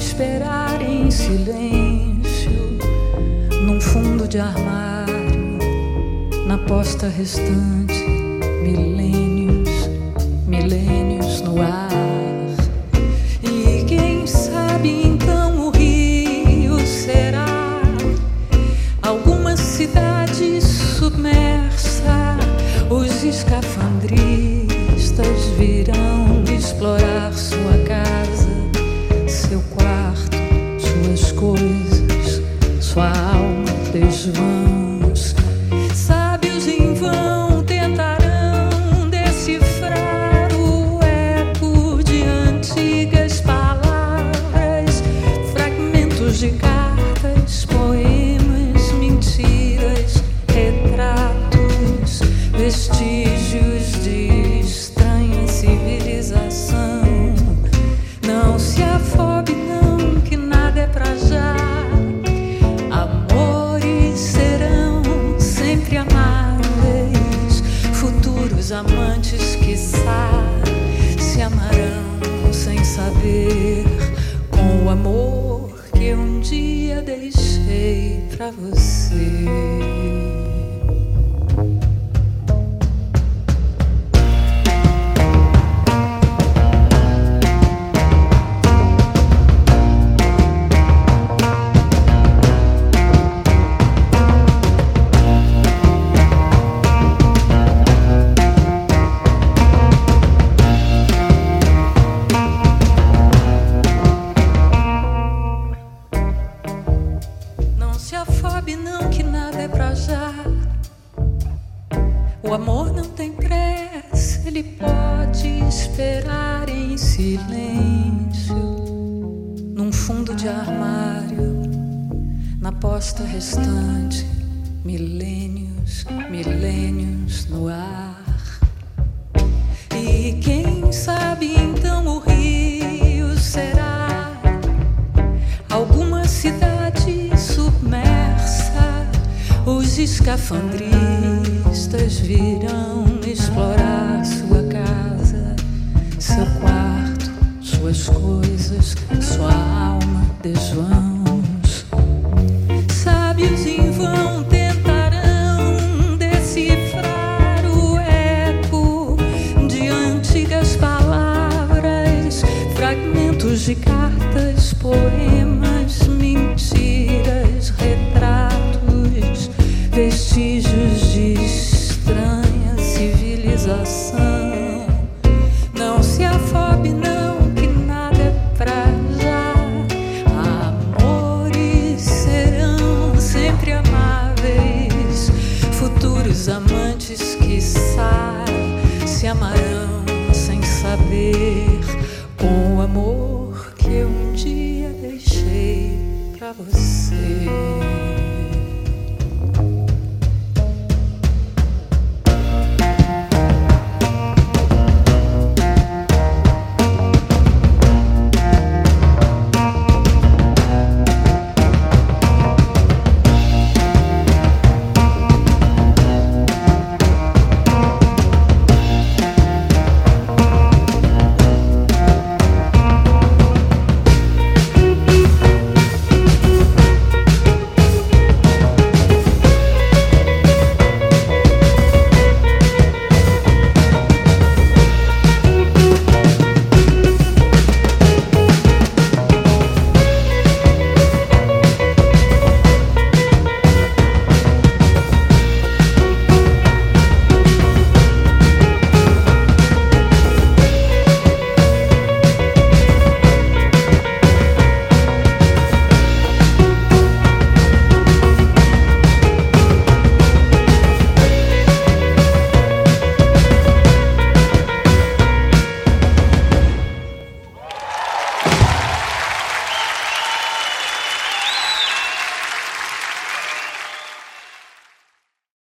esperar em silêncio num fundo de armário, na posta restante, milênios, milênios no ar. E quem sabe então o rio será alguma cidade submersa. Os escafandristas virão explorar sua casa, seu quarto, suas coisas, sua alma, desvãos. Sábios em vão tentarão decifrar o eco de antigas palavras, fragmentos de cartas, poemas, mentiras, retratos, vestígios de estranha civilização. Não se afobe não, que nada é pra já. Amores serão sempre amáveis, futuros amantes quiçá se amarão sem saber, com o amor que um dia deixei pra você. Se afobe não, que nada é pra já. O amor não tem pressa, ele pode esperar em silêncio num fundo de armário, na posta restante, milênios, milênios no ar. E quem sabe então o rio será alguma cidade submersa. Os escafandristas virão explorar sua casa, seu quarto, suas coisas, sua alma, desvãos. Sábios em vão tentarão decifrar o eco de antigas palavras, fragmentos de cartas, poemas, mentiras, retratos, vestígios de estranha civilização. Não se afobe não, que nada é pra já. Amores serão sempre amáveis, futuros amantes quiçá se amarão sem saber, com o amor que um dia deixei pra você.